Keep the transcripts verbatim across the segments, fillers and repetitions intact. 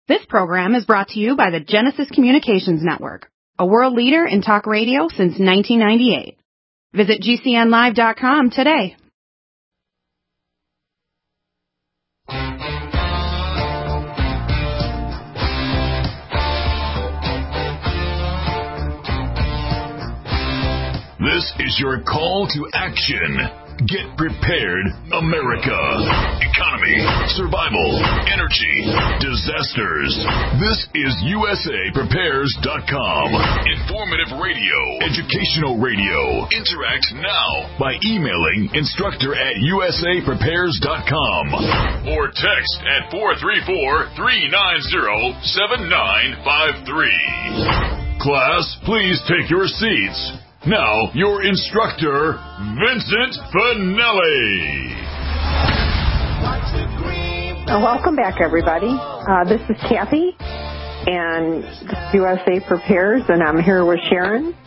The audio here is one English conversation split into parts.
This program is brought to you by the Genesis Communications Network, a world leader in talk radio since nineteen ninety-eight. Visit G C N live dot com today. This is your call to action. Get prepared, America. Economy, survival, energy, disasters. This is U S A Prepares dot com. Informative radio, educational radio. Interact now by emailing instructor at U S A Prepares dot com or text at four three four, three nine zero, seven nine five three. Class, please take your seats. Now, your instructor, Vincent Finelli. Uh, welcome back, everybody. Uh, this is Kathy, and U S A Prepares, and I'm here with Sharon.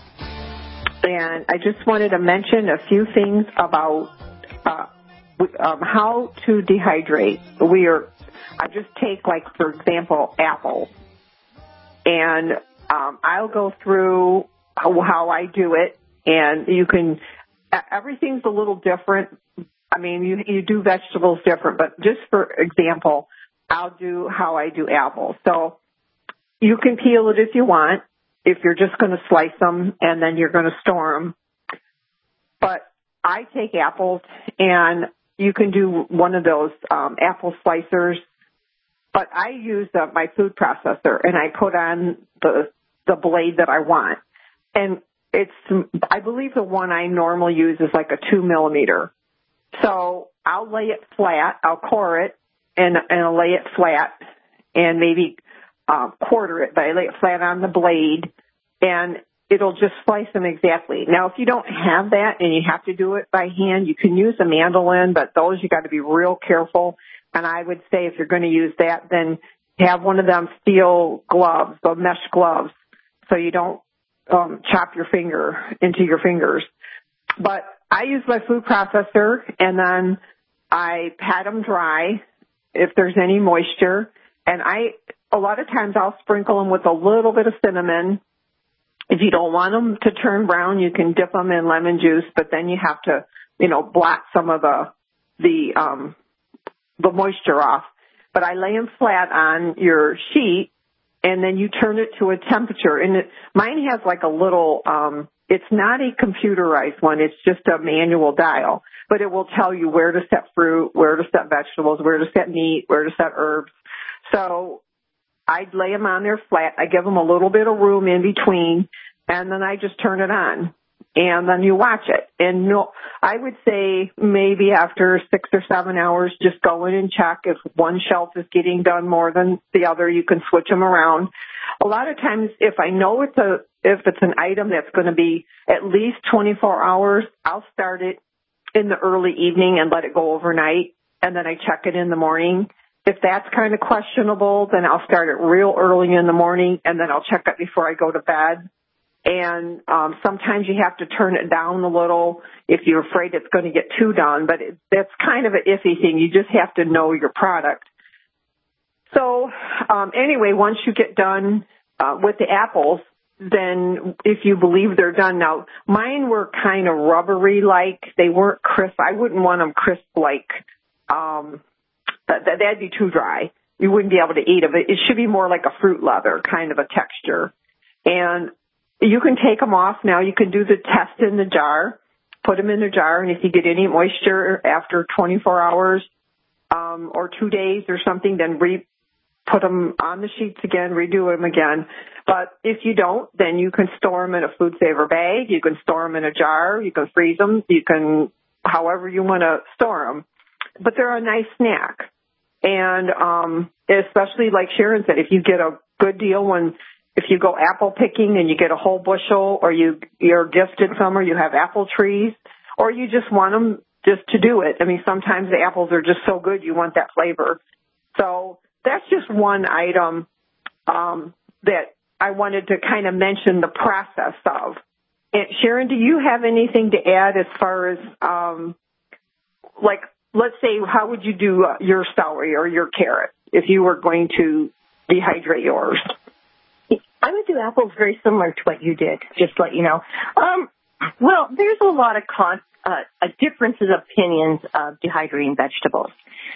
And I just wanted to mention a few things about uh, um, how to dehydrate. We are, I just take, like, for example, apples, and um, I'll go through how I do it, and you can, everything's a little different. I mean, you, you do vegetables different, but just for example, I'll do how I do apples. So you can peel it if you want, if you're just going to slice them and then you're going to store them. But I take apples, and you can do one of those um, apple slicers, but I use uh, my food processor, and I put on the the blade that I want. And it's, I believe the one I normally use is like a two millimeter. So I'll lay it flat, I'll core it, and, and I'll lay it flat, and maybe uh, quarter it, but I lay it flat on the blade, and it'll just slice them exactly. Now, if you don't have that and you have to do it by hand, you can use a mandolin, but those you got to be real careful. And I would say if you're going to use that, then have one of them steel gloves, the mesh gloves, so you don't Um, chop your finger into your fingers. But I use my food processor, and then I pat them dry if there's any moisture. And I, a lot of times I'll sprinkle them with a little bit of cinnamon. If you don't want them to turn brown, you can dip them in lemon juice, but then you have to, you know, blot some of the, the, um, the moisture off. But I lay them flat on your sheet, and then you turn it to a temperature. And it, mine has like a little, um, it's not a computerized one. It's just a manual dial. But it will tell you where to set fruit, where to set vegetables, where to set meat, where to set herbs. So I'd lay them on there flat. I give them a little bit of room in between, and then I just turn it on. And then you watch it. And no, I would say maybe after six or seven hours, just go in and check. If one shelf is getting done more than the other, you can switch them around. A lot of times, if I know it's a if it's an item that's going to be at least twenty-four hours, I'll start it in the early evening and let it go overnight, and then I check it in the morning. If that's kind of questionable, then I'll start it real early in the morning, and then I'll check it before I go to bed. And um, sometimes you have to turn it down a little if you're afraid it's going to get too done. But it, that's kind of an iffy thing. You just have to know your product. So um, anyway, once you get done uh, with the apples, then if you believe they're done now, mine were kind of rubbery-like. They weren't crisp. I wouldn't want them crisp-like. Um, that, that'd be too dry. You wouldn't be able to eat them. It should be more like a fruit leather kind of a texture. And you can take them off now. You can do the test in the jar, put them in the jar, and if you get any moisture after twenty-four hours um, or two days or something, then re- put them on the sheets again, redo them again. But if you don't, then you can store them in a food saver bag. You can store them in a jar. You can freeze them. You can, however you want to store them. But they're a nice snack. And um, especially like Sharon said, if you get a good deal when if you go apple picking and you get a whole bushel, or you, you're gifted some, or you have apple trees, or you just want them just to do it. I mean, sometimes the apples are just so good you want that flavor. So that's just one item um, that I wanted to kind of mention the process of. And Sharon, do you have anything to add as far as, um, like, let's say, how would you do uh, your celery or your carrot if you were going to dehydrate yours? I would do apples very similar to what you did, just to let you know. Um, well, there's a lot of con- uh, differences of opinions of dehydrating vegetables.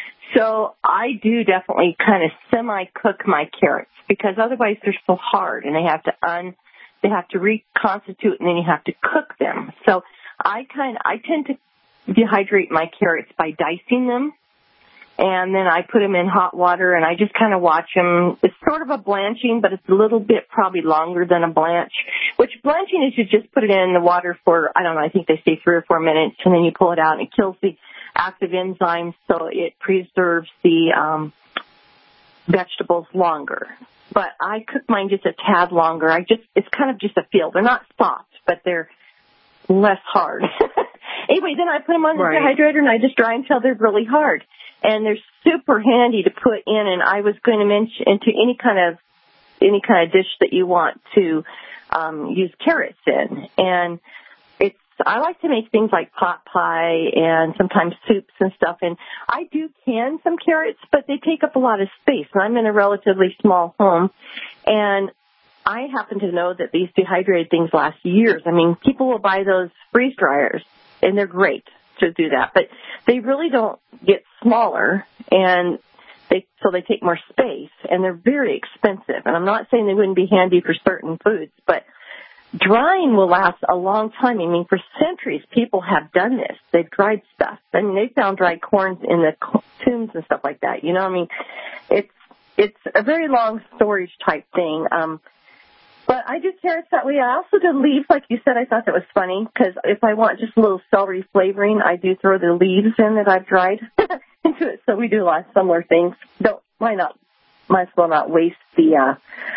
So I do definitely kind of semi-cook my carrots because otherwise they're so hard and they have to un, they have to reconstitute and then you have to cook them. So I kind I tend to dehydrate my carrots by dicing them. And then I put them in hot water, and I just kind of watch them. It's sort of a blanching, but it's a little bit probably longer than a blanch, which blanching is you just put it in the water for, I don't know, I think they say three or four minutes, and then you pull it out, and it kills the active enzymes, so it preserves the um, vegetables longer. But I cook mine just a tad longer. I just It's kind of just a feel. They're not soft, but they're less hard. Anyway, then I put them on the right. dehydrator, and I just dry them until they're really hard. And they're super handy to put in, and I was going to mention into any kind of any kind of dish that you want to um, use carrots in. And it's I like to make things like pot pie and sometimes soups and stuff. And I do can some carrots, but they take up a lot of space. And I'm in a relatively small home, and I happen to know that these dehydrated things last years. I mean, people will buy those freeze dryers, and they're great to do that, but they really don't get smaller, and they so they take more space, and they're very expensive. And I'm not saying they wouldn't be handy for certain foods, but drying will last a long time. I mean, for centuries, people have done this. They've dried stuff. I mean, they found dried corn in the tombs and stuff like that. You know, I mean, it's it's a very long storage type thing. Um, But I do carrots that way. I also do leaves, like you said. I thought that was funny because if I want just a little celery flavoring, I do throw the leaves in that I've dried into it. So we do a lot of similar things. Don't why not? Might as well not waste the, uh,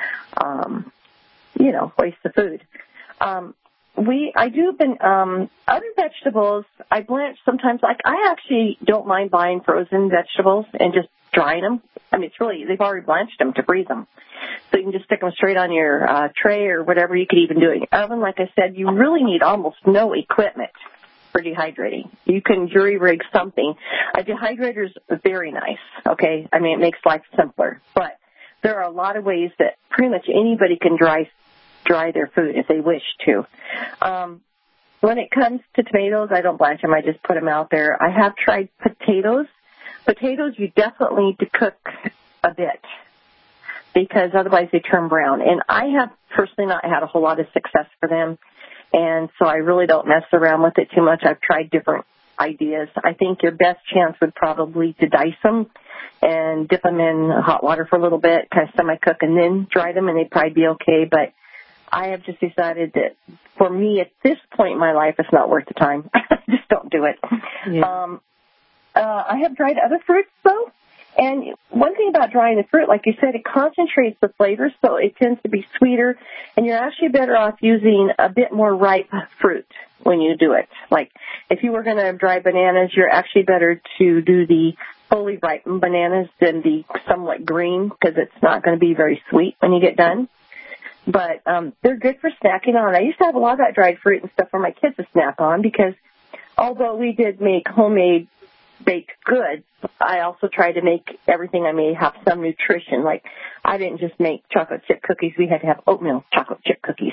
um, you know, waste the food. Um, we I do been um, other vegetables. I blanch sometimes. Like I actually don't mind buying frozen vegetables and just drying them. I mean, it's really, they've already blanched them to freeze them. So you can just stick them straight on your uh, tray or whatever. You could even do it in your oven. Like I said, you really need almost no equipment for dehydrating. You can jury rig something. A dehydrator is very nice, okay? I mean, it makes life simpler. But there are a lot of ways that pretty much anybody can dry dry their food if they wish to. Um, when it comes to tomatoes, I don't blanch them. I just put them out there. I have tried potatoes. Potatoes, you definitely need to cook a bit because otherwise they turn brown. And I have personally not had a whole lot of success for them, and so I really don't mess around with it too much. I've tried different ideas. I think your best chance would probably to dice them and dip them in hot water for a little bit, kind of semi-cook, and then dry them, and they'd probably be okay. But I have just decided that for me at this point in my life, it's not worth the time. Just don't do it. Yeah. Um, Uh, I have dried other fruits, though, and one thing about drying the fruit, like you said, it concentrates the flavor, so it tends to be sweeter, and you're actually better off using a bit more ripe fruit when you do it. Like, if you were going to dry bananas, you're actually better to do the fully ripened bananas than the somewhat green, because it's not going to be very sweet when you get done. But um, they're good for snacking on. I used to have a lot of that dried fruit and stuff for my kids to snack on, because although we did make homemade baked goods, I also try to make everything I made have some nutrition. Like, I didn't just make chocolate chip cookies. We had to have oatmeal chocolate chip cookies.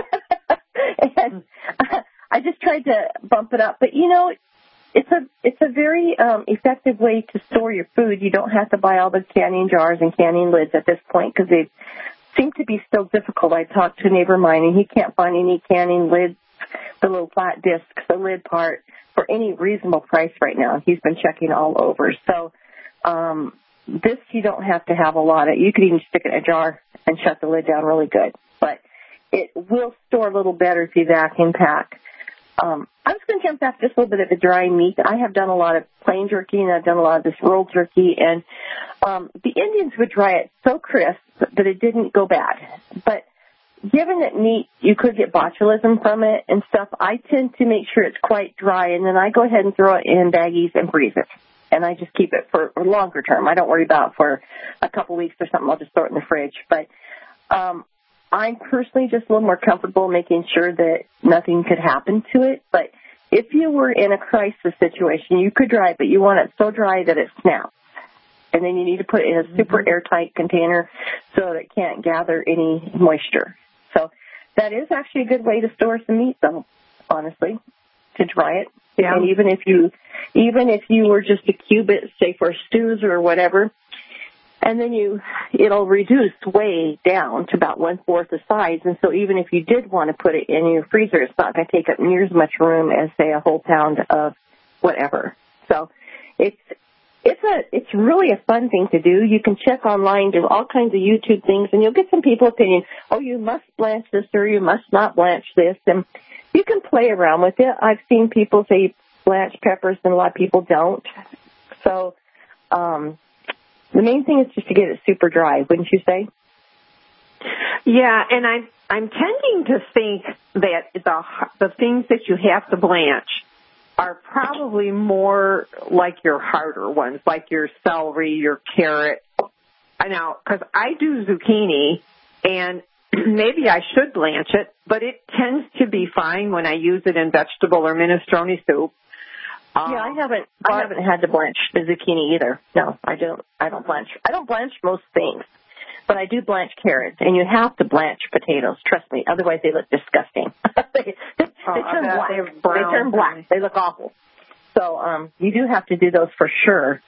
And I just tried to bump it up. But, you know, it's a it's a very um, effective way to store your food. You don't have to buy all the canning jars and canning lids at this point because they seem to be still difficult. I talked to a neighbor of mine, and he can't find any canning lids, the little flat discs, the lid part, for any reasonable price right now. He's been checking all over. So um, this you don't have to have a lot of. You could even stick it in a jar and shut the lid down really good. But it will store a little better if you vacuum pack. Um, I was going to jump back just a little bit at the dry meat. I have done a lot of plain jerky, and I've done a lot of this rolled jerky. And um, the Indians would dry it so crisp that it didn't go bad. But given that meat, you could get botulism from it and stuff, I tend to make sure it's quite dry, and then I go ahead and throw it in baggies and freeze it. And I just keep it for a longer term. I don't worry about it for a couple weeks or something. I'll just throw it in the fridge. But um, I'm personally just a little more comfortable making sure that nothing could happen to it. But if you were in a crisis situation, you could dry it, but you want it so dry that it snaps. And then you need to put it in a super airtight container so that it can't gather any moisture. So that is actually a good way to store some meat, though, honestly, to dry it. Yeah. And even if you, even if you were just to cube it, say for stews or whatever, and then you, it'll reduce way down to about one-fourth the size. And so even if you did want to put it in your freezer, it's not going to take up near as much room as, say, a whole pound of whatever. So it's it's a it's really a fun thing to do. You can check online, do all kinds of YouTube things, and you'll get some people's opinion. Oh, you must blanch this or you must not blanch this. And you can play around with it. I've seen people say blanch peppers, and a lot of people don't. So um, the main thing is just to get it super dry, wouldn't you say? Yeah, and I'm I'm tending to think that the the things that you have to blanch are probably more like your harder ones, like your celery, your carrot. I know, because I do zucchini, and maybe I should blanch it, but it tends to be fine when I use it in vegetable or minestrone soup. Um, yeah, I haven't. But, I haven't had to blanch the zucchini either. No, I don't. I don't blanch. I don't blanch most things, but I do blanch carrots, and you have to blanch potatoes. Trust me, otherwise they look disgusting. they, they, oh, they turn black. They turn black. They look awful. So um, you do have to do those for sure.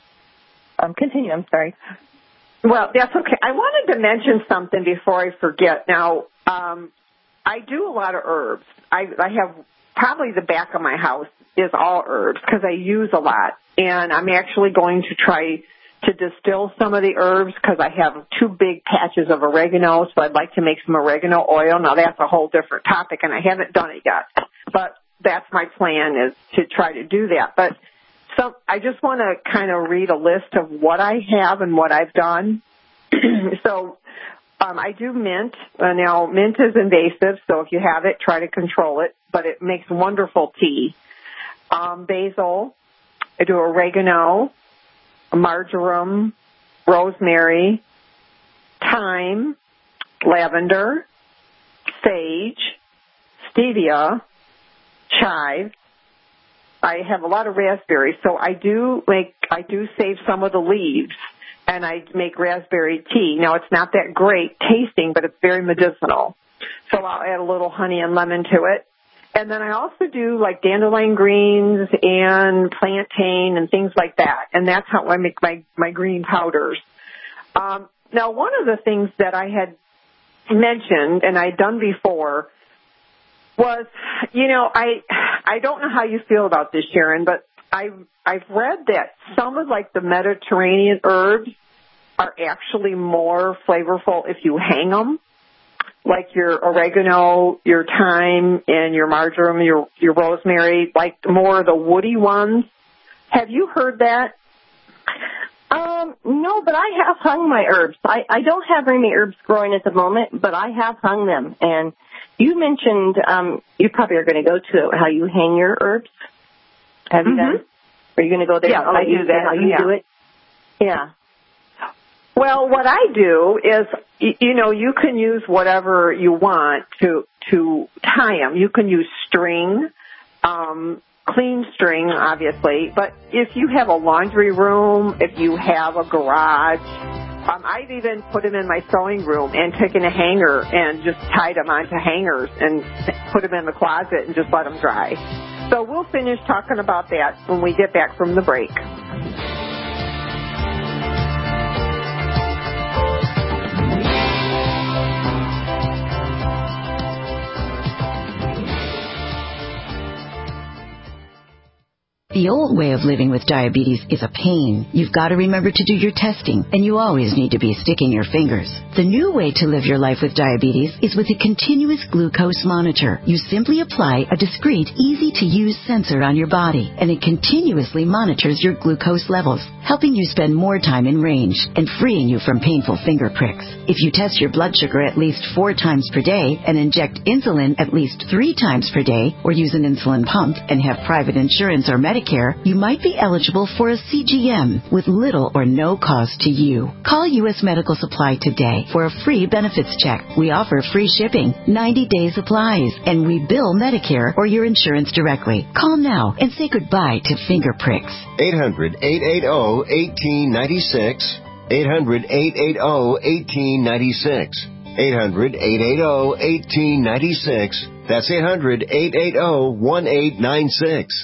Um, continue. I'm sorry. Well, that's okay. I wanted to mention something before I forget. Now, um, I do a lot of herbs. I, I have probably the back of my house is all herbs because I use a lot. And I'm actually going to try to distill some of the herbs because I have two big patches of oregano, so I'd like to make some oregano oil. Now, that's a whole different topic, and I haven't done it yet. But that's my plan is to try to do that. But so I just want to kind of read a list of what I have and what I've done. so um, I do mint. Uh, now, mint is invasive, so if you have it, try to control it. But it makes wonderful tea. Um, basil. I do oregano, marjoram, rosemary, thyme, lavender, sage, stevia, chive. I have a lot of raspberries, so I do make, I do save some of the leaves, and I make raspberry tea. Now, it's not that great tasting, but it's very medicinal. So I'll add a little honey and lemon to it. And then I also do like dandelion greens and plantain and things like that. And that's how I make my, my green powders. Um, now, one of the things that I had mentioned and I'd done before was, you know, I I don't know how you feel about this, Sharon, but I've, I've read that some of like the Mediterranean herbs are actually more flavorful if you hang them. Like your oregano, your thyme, and your marjoram, your your rosemary, like more of the woody ones. Have you heard that? Um, no, but I have hung my herbs. I, I don't have very many herbs growing at the moment, but I have hung them. And you mentioned, um, you probably are going to go to how you hang your herbs. Have you mm-hmm. done? Are you going to go there? Yeah, how I you do that. How you yeah. do it? Yeah. Well, what I do is, you know, you can use whatever you want to to tie them. You can use string, um, clean string, obviously. But if you have a laundry room, if you have a garage, um, I've even put them in my sewing room and taken a hanger and just tied them onto hangers and put them in the closet and just let them dry. So we'll finish talking about that when we get back from the break. The old way of living with diabetes is a pain. You've got to remember to do your testing, and you always need to be sticking your fingers. The new way to live your life with diabetes is with a continuous glucose monitor. You simply apply a discreet, easy-to-use sensor on your body, and it continuously monitors your glucose levels, helping you spend more time in range and freeing you from painful finger pricks. If you test your blood sugar at least four times per day and inject insulin at least three times per day, or use an insulin pump and have private insurance or Medicare, you might be eligible for a C G M with little or no cost to you. Call U S Medical Supply today for a free benefits check. We offer free shipping, ninety-day supplies, and we bill Medicare or your insurance directly. Call now and say goodbye to finger pricks. eight hundred, eight eight zero, one eight nine six. eight hundred, eight eight zero, one eight nine six. eight hundred, eight eight zero, one eight nine six. That's eight hundred, eight eight zero, one eight nine six.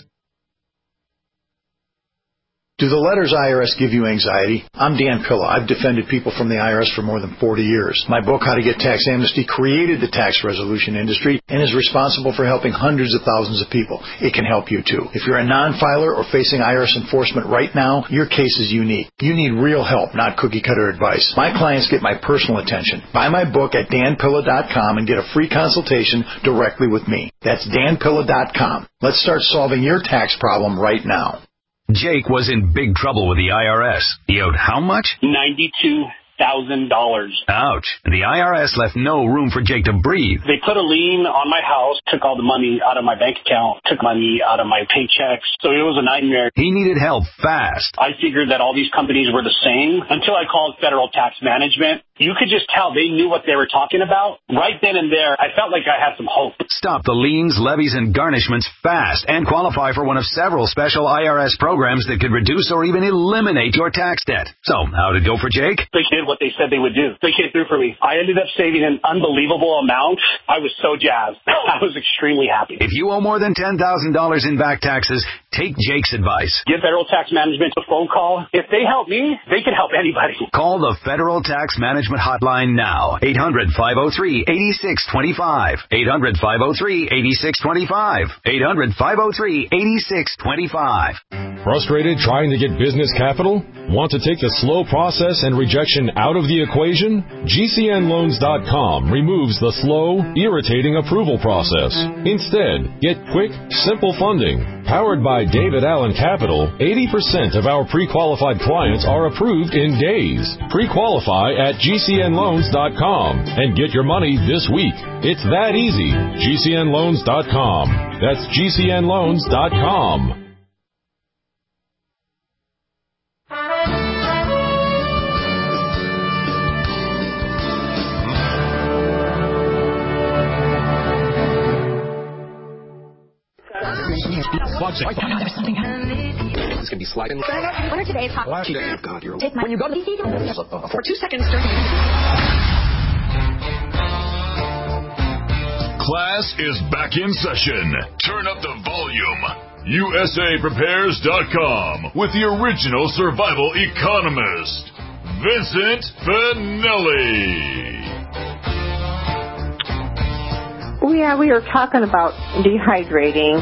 Do the letters I R S give you anxiety? I'm Dan Pilla. I've defended people from the I R S for more than forty years. My book, How to Get Tax Amnesty, created the tax resolution industry and is responsible for helping hundreds of thousands of people. It can help you, too. If you're a non-filer or facing I R S enforcement right now, your case is unique. You need real help, not cookie-cutter advice. My clients get my personal attention. Buy my book at dan pilla dot com and get a free consultation directly with me. That's dan pilla dot com. Let's start solving your tax problem right now. Jake was in big trouble with the I R S. He owed how much? ninety-two thousand dollars. Ouch. The I R S left no room for Jake to breathe. They put a lien on my house, took all the money out of my bank account, took money out of my paychecks. So it was a nightmare. He needed help fast. I figured that all these companies were the same until I called Federal Tax Management. You could just tell they knew what they were talking about. Right then and there, I felt like I had some hope. Stop the liens, levies, and garnishments fast and qualify for one of several special I R S programs that could reduce or even eliminate your tax debt. So, how'd it go for Jake? They did what they said they would do. They came through for me. I ended up saving an unbelievable amount. I was so jazzed. I was extremely happy. If you owe more than ten thousand dollars in back taxes, take Jake's advice. Give Federal Tax Management a phone call. If they help me, they can help anybody. Call the Federal Tax Management Hotline now. eight hundred, five oh three, eight six two five. eight hundred, five oh three, eight six two five. eight hundred, five oh three, eight six two five. Frustrated trying to get business capital? Want to take the slow process and rejection out of the equation? G C N loans dot com removes the slow, irritating approval process. Instead, get quick, simple funding. Powered by David Allen Capital, eighty percent of our pre-qualified clients are approved in days. Pre-qualify at G C N loans dot com and get your money this week. It's that easy. G C N loans dot com. That's G C N loans dot com. It's going to be sliding. What are today's hot? Last day. God, you're... Take my... When you go to the D C, for two seconds during... Class is back in session. Turn up the volume. U S A prepares dot com with the original survival economist, Vincent Finelli. Oh, yeah, we were talking about dehydrating.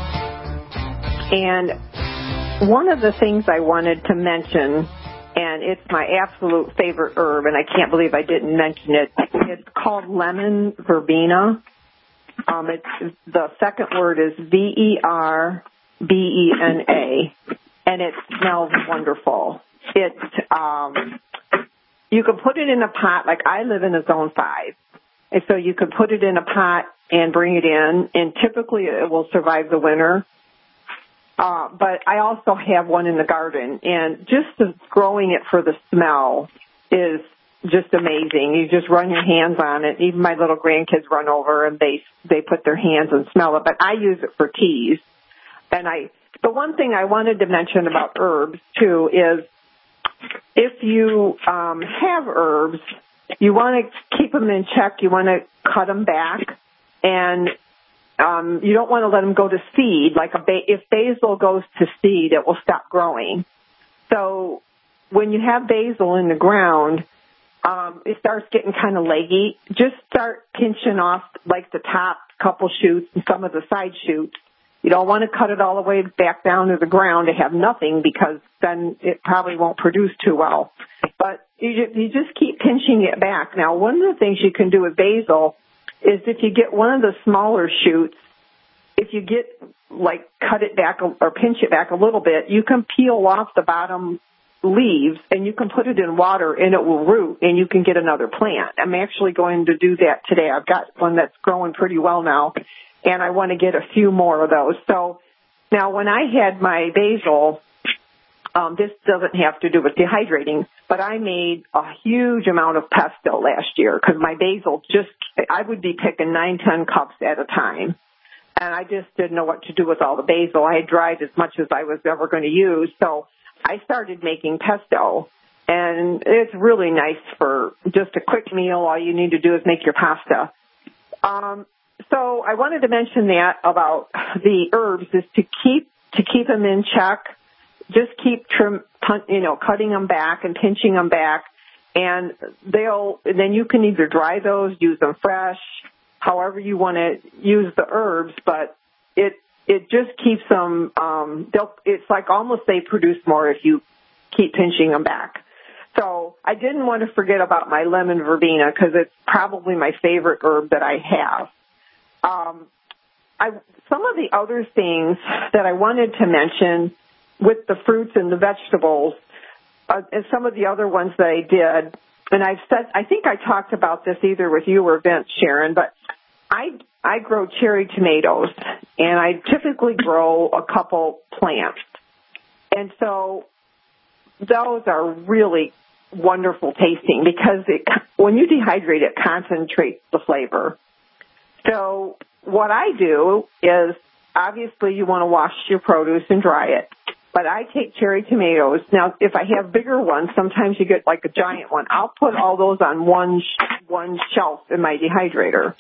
And one of the things I wanted to mention, and it's my absolute favorite herb, and I can't believe I didn't mention it, it's called lemon verbena. Um, it's, the second word is V E R B E N A, and it smells wonderful. It, um, you can put it in a pot, like I live in a zone five, and so you can put it in a pot and bring it in, and typically it will survive the winter. Uh, but I also have one in the garden, and just the, growing it for the smell is just amazing. You just run your hands on it. Even my little grandkids run over and they they put their hands and smell it. But I use it for teas. And I the one thing I wanted to mention about herbs too is if you um, have herbs, you want to keep them in check. You want to cut them back, and um, you don't want to let them go to seed. Like a ba- if basil goes to seed, it will stop growing. So when you have basil in the ground, Um, it starts getting kind of leggy. Just start pinching off like the top couple shoots and some of the side shoots. You don't want to cut it all the way back down to the ground to have nothing, because then it probably won't produce too well. But you, you just keep pinching it back. Now, one of the things you can do with basil is if you get one of the smaller shoots, if you get like cut it back or pinch it back a little bit, you can peel off the bottom leaves and you can put it in water and it will root and you can get another plant. I'm actually going to do that today. I've got one that's growing pretty well now, and I want to get a few more of those. So now when I had my basil, um, this doesn't have to do with dehydrating, but I made a huge amount of pesto last year because my basil just, I would be picking nine, ten cups at a time. And I just didn't know what to do with all the basil. I had dried as much as I was ever going to use. So I started making pesto, and it's really nice for just a quick meal. All you need to do is make your pasta. Um, so I wanted to mention that about the herbs is to keep to keep them in check. Just keep trim, you know, cutting them back and pinching them back, and they'll. Then you can either dry those, use them fresh, however you want to use the herbs. But it it just keeps them. Um, they'll. It's like almost they produce more if you keep pinching them back. So I didn't want to forget about my lemon verbena because it's probably my favorite herb that I have. Um, I, some of the other things that I wanted to mention with the fruits and the vegetables, uh, and some of the other ones that I did, and I've said, I think I talked about this either with you or Vince, Sharon, but I, I grow cherry tomatoes, and I typically grow a couple plants. And so those are really wonderful tasting because it, when you dehydrate it, concentrates the flavor. So what I do is, obviously you want to wash your produce and dry it, but I take cherry tomatoes. Now, if I have bigger ones, sometimes you get like a giant one. I'll put all those on one one shelf in my dehydrator.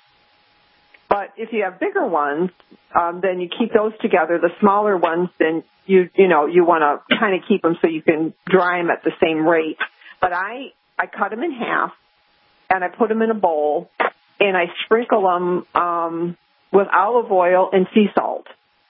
But if you have bigger ones, um, then you keep those together. The smaller ones, then you you know you want to kind of keep them so you can dry them at the same rate. But I I cut them in half, and I put them in a bowl, and I sprinkle them um, with olive oil and sea salt,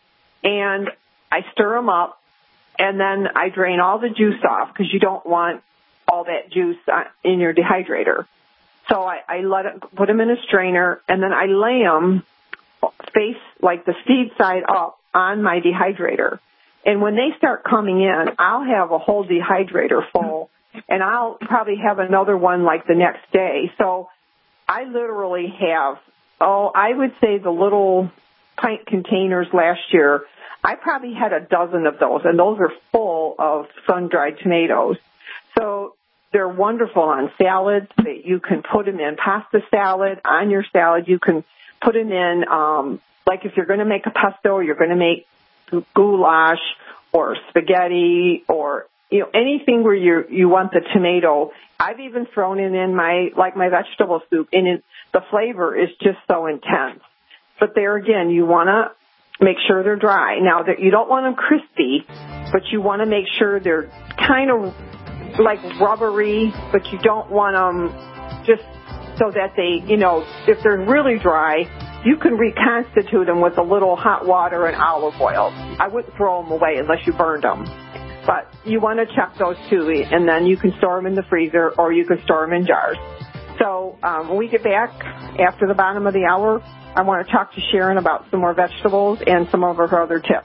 and I stir them up, and then I drain all the juice off because you don't want all that juice in your dehydrator. So I, I let it, put them in a strainer, and then I lay them face, like the seed side up, on my dehydrator. And when they start coming in, I'll have a whole dehydrator full, and I'll probably have another one like the next day. So I literally have, oh, I would say the little pint containers last year, I probably had a dozen of those, and those are full of sun-dried tomatoes. So they're wonderful on salads. You can put them in pasta salad, on your salad. You can put them in, um, like if you're going to make a pesto, or you're going to make goulash or spaghetti or, you know, anything where you you want the tomato. I've even thrown it in my, like my vegetable soup, and it, the flavor is just so intense. But there again, you want to make sure they're dry. Now, that you don't want them crispy, but you want to make sure they're kind of like rubbery, but you don't want them just so that they, you know, if they're really dry, you can reconstitute them with a little hot water and olive oil. I wouldn't throw them away unless you burned them. But you want to check those too, and then you can store them in the freezer or you can store them in jars. So um, when we get back after the bottom of the hour, I want to talk to Sharon about some more vegetables and some of her other tips.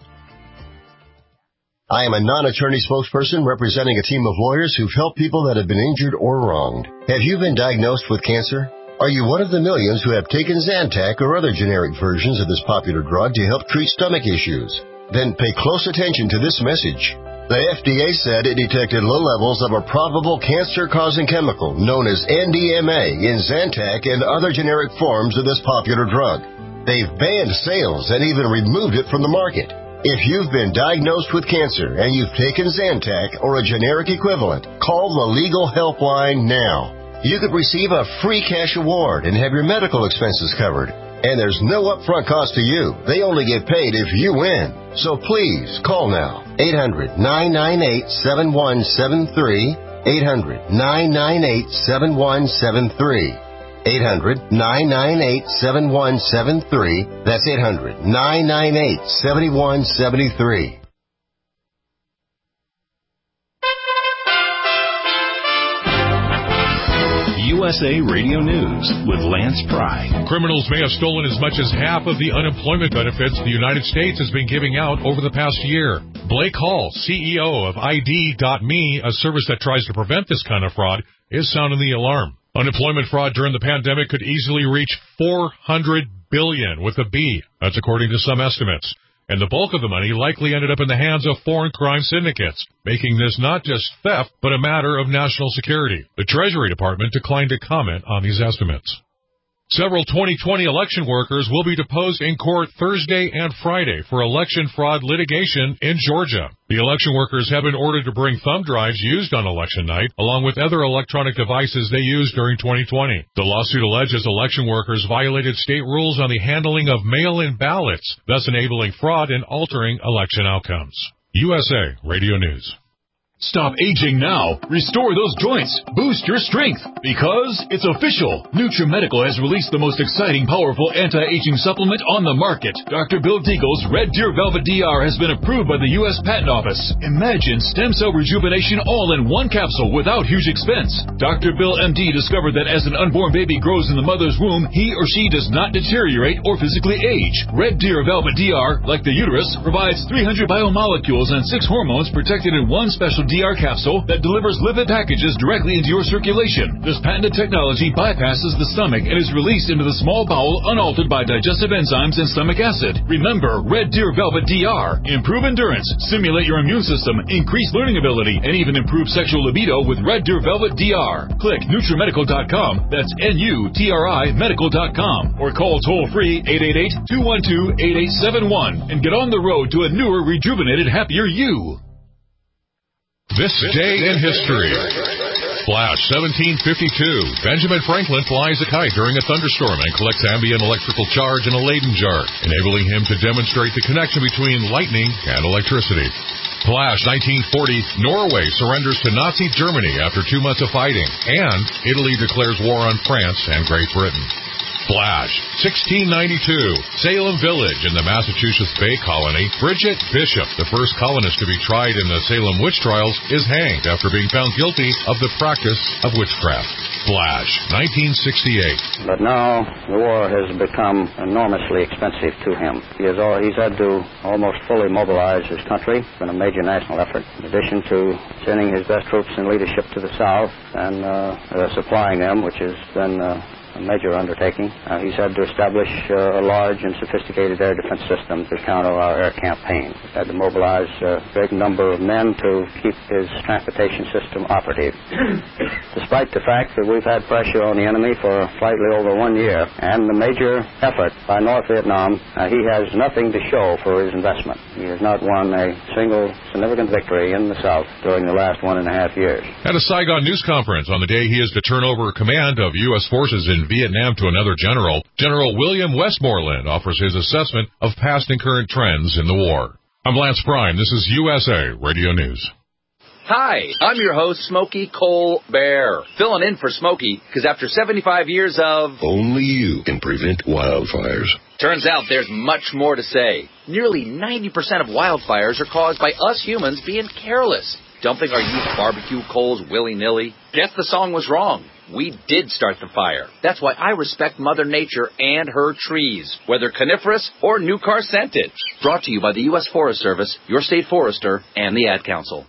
I am a non-attorney spokesperson representing a team of lawyers who've helped people that have been injured or wronged. Have you been diagnosed with cancer? Are you one of the millions who have taken Zantac or other generic versions of this popular drug to help treat stomach issues? Then pay close attention to this message. The F D A said it detected low levels of a probable cancer-causing chemical known as N D M A in Zantac and other generic forms of this popular drug. They've banned sales and even removed it from the market. If you've been diagnosed with cancer and you've taken Zantac or a generic equivalent, call the Legal Helpline now. You could receive a free cash award and have your medical expenses covered. And there's no upfront cost to you. They only get paid if you win. So please, call now. eight hundred, nine nine eight, seven one seven three. eight hundred, nine nine eight, seven one seven three. eight hundred, nine nine eight, seven one seven three. That's eight hundred, nine nine eight, seven one seven three. U S A Radio News with Lance Pry. Criminals may have stolen as much as half of the unemployment benefits the United States has been giving out over the past year. Blake Hall, C E O of I D dot me, a service that tries to prevent this kind of fraud, is sounding the alarm. Unemployment fraud during the pandemic could easily reach four hundred billion dollars with a B. That's according to some estimates. And the bulk of the money likely ended up in the hands of foreign crime syndicates, making this not just theft, but a matter of national security. The Treasury Department declined to comment on these estimates. Several twenty twenty election workers will be deposed in court Thursday and Friday for election fraud litigation in Georgia. The election workers have been ordered to bring thumb drives used on election night, along with other electronic devices they used during twenty twenty. The lawsuit alleges election workers violated state rules on the handling of mail-in ballots, thus enabling fraud and altering election outcomes. U S A Radio News. Stop aging now. Restore those joints. Boost your strength. Because it's official. NutriMedical has released the most exciting, powerful anti-aging supplement on the market. Doctor Bill Deagle's Red Deer Velvet D R has been approved by the U S Patent Office. Imagine stem cell rejuvenation all in one capsule without huge expense. Doctor Bill M D discovered that as an unborn baby grows in the mother's womb, he or she does not deteriorate or physically age. Red Deer Velvet D R, like the uterus, provides three hundred biomolecules and six hormones protected in one special D R capsule that delivers lipid packages directly into your circulation. This patented technology bypasses the stomach and is released into the small bowel unaltered by digestive enzymes and stomach acid. Remember, Red Deer Velvet D R. Improve endurance, stimulate your immune system, increase learning ability, and even improve sexual libido with Red Deer Velvet D R. Click NutriMedical dot com, that's N U T R I medical dot com, or call toll-free eight eight eight, two one two, eight eight seven one and get on the road to a newer, rejuvenated, happier you. This day in history. Flash seventeen fifty-two. Benjamin Franklin flies a kite during a thunderstorm and collects ambient electrical charge in a Leyden jar, enabling him to demonstrate the connection between lightning and electricity. Flash nineteen forty. Norway surrenders to Nazi Germany after two months of fighting, and Italy declares war on France and Great Britain. Flash sixteen ninety-two. Salem Village in the Massachusetts Bay Colony. Bridget Bishop, the first colonist to be tried in the Salem witch trials, is hanged after being found guilty of the practice of witchcraft. Flash nineteen sixty-eight. But now the war has become enormously expensive to him. He has all, he's had to almost fully mobilize his country. It's been a major national effort. In addition to sending his best troops and leadership to the south and uh, uh, supplying them, which has been uh, a major undertaking. Uh, he's had to establish uh, a large and sophisticated air defense system to counter our air campaign. He's had to mobilize a great number of men to keep his transportation system operative. Despite the fact that we've had pressure on the enemy for slightly over one year and the major effort by North Vietnam, uh, he has nothing to show for his investment. He has not won a single significant victory in the South during the last one and a half years. At a Saigon news conference on the day he is to turn over command of U S forces in Vietnam to another general, General William Westmoreland offers his assessment of past and current trends in the war. I'm Lance Prime. This is U S A Radio News. Hi, I'm your host, Smokey Cole Bear, filling in for Smokey, because after seventy-five years of... Only you can prevent wildfires. Turns out there's much more to say. Nearly ninety percent of wildfires are caused by us humans being careless, dumping our used barbecue coals willy-nilly. Guess the song was wrong. We did start the fire. That's why I respect Mother Nature and her trees, whether coniferous or new car scented. Brought to you by the U S Forest Service, your state forester, and the Ad Council.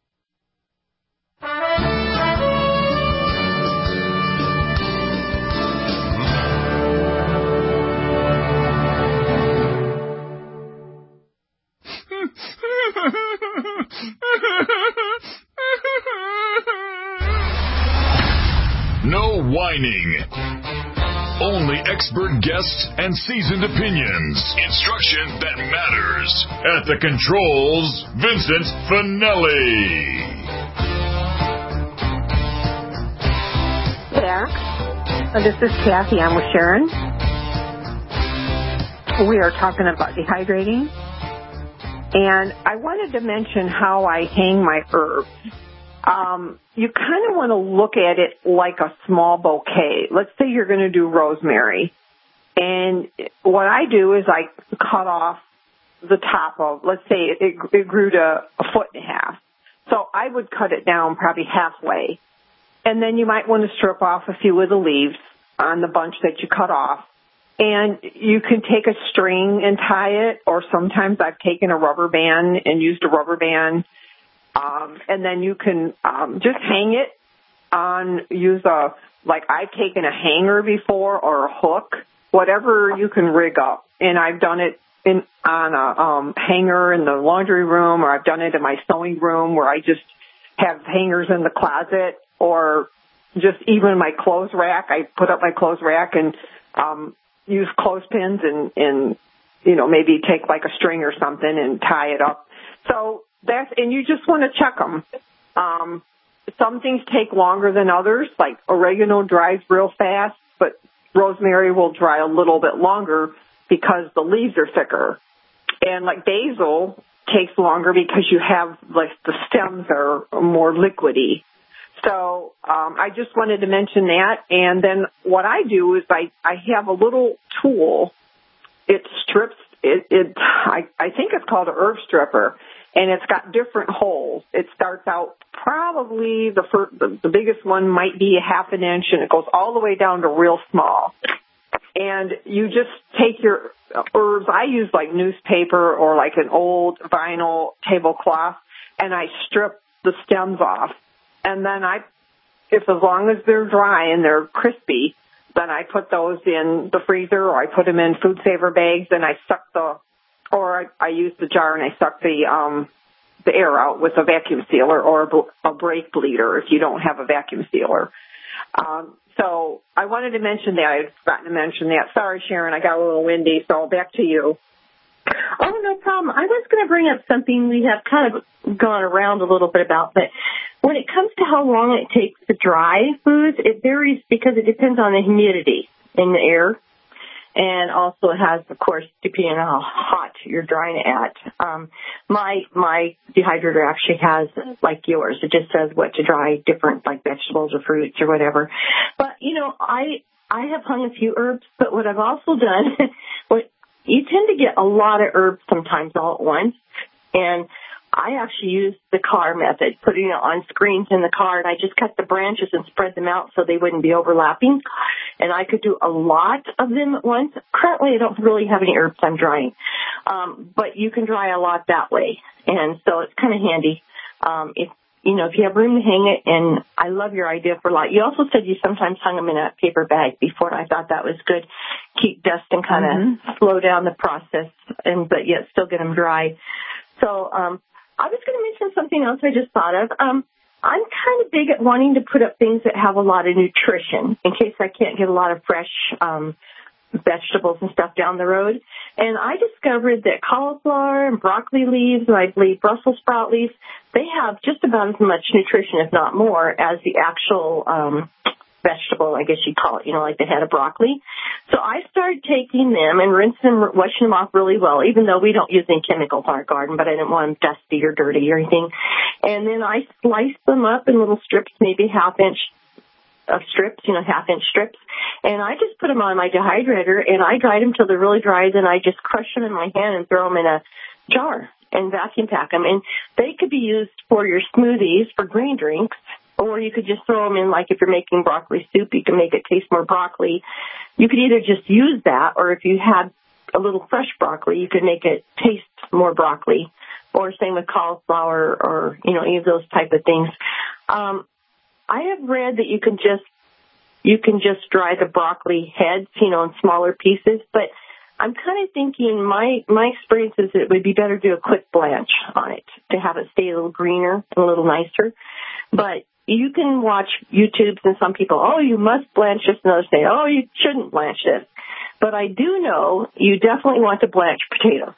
No whining. Only expert guests and seasoned opinions. Instruction that matters. At the controls, Vincent Finelli. There. Uh, this is Kathy. I'm with Sharon. We are talking about dehydrating. And I wanted to mention how I hang my herbs. Um, you kind of want to look at it like a small bouquet. Let's say you're going to do rosemary. And what I do is I cut off the top of, let's say it, it grew to a foot and a half. So I would cut it down probably halfway. And then you might want to strip off a few of the leaves on the bunch that you cut off. And you can take a string and tie it, or sometimes I've taken a rubber band and used a rubber band. Um, and then you can um, just hang it on, use a, like I've taken a hanger before or a hook, whatever you can rig up. And I've done it in on a um, hanger in the laundry room, or I've done it in my sewing room where I just have hangers in the closet, or just even my clothes rack. I put up my clothes rack and um, use clothespins and, and, you know, maybe take like a string or something and tie it up. So that's, and you just want to check them. Um, some things take longer than others, like oregano dries real fast, but rosemary will dry a little bit longer because the leaves are thicker. And like basil takes longer because you have, like, the stems are more liquidy. So um, I just wanted to mention that. And then what I do is I, I have a little tool. It strips, it, it I, I think it's called a herb stripper, and it's got different holes. It starts out probably, the, first, the, the biggest one might be a half an inch, and it goes all the way down to real small. And you just take your herbs. I use like newspaper or like an old vinyl tablecloth, and I strip the stems off. And then I, if as long as they're dry and they're crispy, then I put those in the freezer, or I put them in food saver bags, and I suck the, or I, I use the jar and I suck the um the air out with a vacuum sealer or a, a brake bleeder if you don't have a vacuum sealer. Um, so I wanted to mention that. I had forgotten to mention that. Sorry, Sharon, I got a little windy, so back to you. Oh, no problem. I was going to bring up something we have kind of gone around a little bit about, but when it comes to how long it takes to dry foods, it varies because it depends on the humidity in the air. And also it has, of course, depending on how hot you're drying it at. Um, my my dehydrator actually has, like yours, it just says what to dry, different, like vegetables or fruits or whatever. But, you know, I I have hung a few herbs, but what I've also done, what you tend to get a lot of herbs sometimes all at once. And I actually used the car method, putting it on screens in the car, and I just cut the branches and spread them out so they wouldn't be overlapping. And I could do a lot of them at once. Currently, I don't really have any herbs I'm drying, um, but you can dry a lot that way, and so it's kind of handy. Um, if you know, if you have room to hang it, and I love your idea for a lot. You also said you sometimes hung them in a paper bag before, and I thought that was good. Keep dust and kind of mm-hmm. slow down the process, and but yet still get them dry. So um, I was going to mention something else I just thought of. Um, I'm kind of big at wanting to put up things that have a lot of nutrition in case I can't get a lot of fresh um, vegetables and stuff down the road. And I discovered that cauliflower and broccoli leaves, and I believe Brussels sprout leaves, they have just about as much nutrition, if not more, as the actual um, vegetable, I guess you'd call it, you know, like the head of broccoli. So I started taking them and rinsing them, washing them off really well, even though we don't use any chemicals in our garden, but I didn't want them dusty or dirty or anything. And then I sliced them up in little strips, maybe half inch of strips, you know, half inch strips. And I just put them on my dehydrator, and I dried them till they're really dry. Then I just crush them in my hand and throw them in a jar and vacuum pack them. And they could be used for your smoothies, for green drinks, or you could just throw them in, like if you're making broccoli soup, you can make it taste more broccoli. You could either just use that, or if you had a little fresh broccoli, you could make it taste more broccoli, or same with cauliflower or, you know, any of those type of things. Um, I have read that you can just, you can just dry the broccoli heads, you know, in smaller pieces, but I'm kind of thinking my, my experience is that it would be better to do a quick blanch on it to have it stay a little greener and a little nicer. But you can watch YouTubes, and some people, oh, you must blanch this, and others say, oh, you shouldn't blanch this. But I do know you definitely want to blanch potatoes.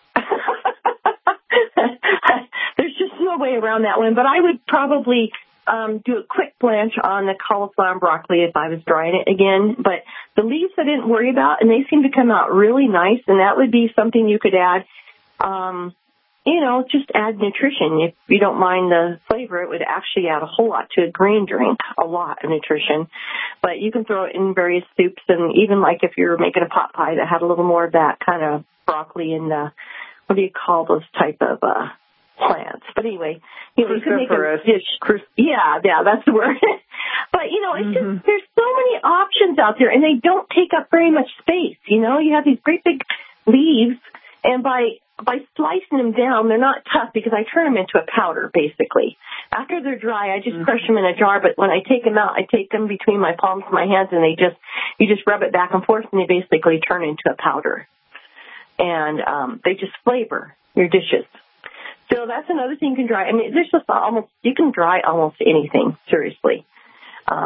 There's just no way around that one. But I would probably um, do a quick blanch on the cauliflower and broccoli if I was drying it again. But the leaves I didn't worry about, and they seem to come out really nice, and that would be something you could add. Um, You know, just add nutrition. If you don't mind the flavor, it would actually add a whole lot to a green drink, a lot of nutrition. But you can throw it in various soups, and even like if you're making a pot pie that had a little more of that kind of broccoli and, uh, what do you call those type of uh, plants? But anyway, you know, you can make a dish. Yeah, yeah, that's the word. But, you know, it's mm-hmm. just, there's so many options out there, and they don't take up very much space. You know, you have these great big leaves, and by By slicing them down, they're not tough because I turn them into a powder, basically. After they're dry, I just mm-hmm. crush them in a jar, but when I take them out, I take them between my palms and my hands, and they just, you just rub it back and forth, and they basically turn into a powder. And um, they just flavor your dishes. So that's another thing you can dry. I mean, there's just almost, you can dry almost anything, seriously. Um,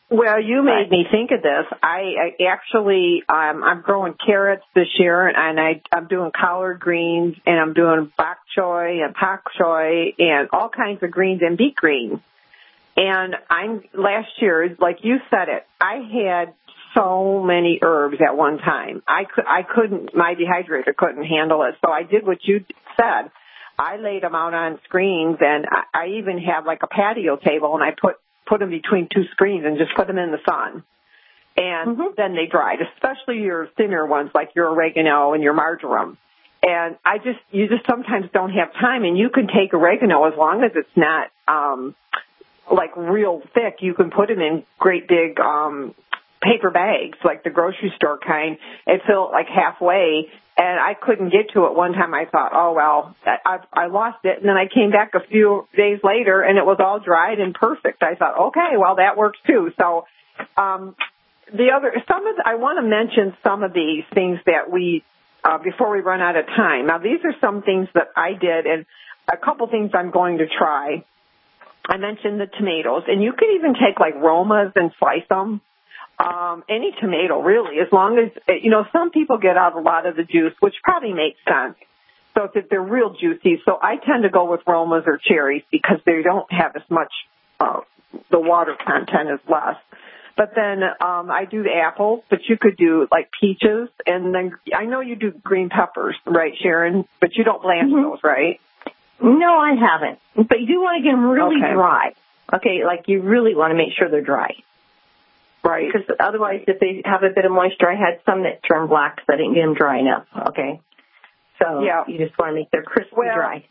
Well, you made me think of this. I, I actually, um, I'm growing carrots this year, and I, I'm doing collard greens, and I'm doing bok choy and pak choy and all kinds of greens and beet greens. And I'm last year, like you said it, I had so many herbs at one time. I could, I couldn't, my dehydrator couldn't handle it. So I did what you said. I laid them out on screens, and I, I even have like a patio table, and I put put them between two screens and just put them in the sun. And mm-hmm. then they dried, especially your thinner ones like your oregano and your marjoram. And I just, you just sometimes don't have time, and you can take oregano as long as it's not, um, like real thick. You can put them in great big, um, paper bags, like the grocery store kind, and fill it like halfway. And I couldn't get to it one time. I thought, oh, well, I, I lost it. And then I came back a few days later, and it was all dried and perfect. I thought, okay, well, that works too. So um, the other, some of the, I want to mention some of these things that we, uh, before we run out of time. Now, these are some things that I did, and a couple things I'm going to try. I mentioned the tomatoes, and you could even take like Romas and slice them. Um, any tomato, really, as long as, you know, some people get out a lot of the juice, which probably makes sense. So if they're real juicy. So I tend to go with Romas or cherries because they don't have as much, uh, the water content is less. But then um, I do the apples, but you could do like peaches. And then I know you do green peppers, right, Sharon? But you don't blanch mm-hmm. those, right? No, I haven't. But you do want to get them really okay. dry. Okay, like you really want to make sure they're dry. Right. Because otherwise, if they have a bit of moisture, I had some that turned black because I didn't get them dry enough. Okay. So yeah. you just want to make them crispy well, dry.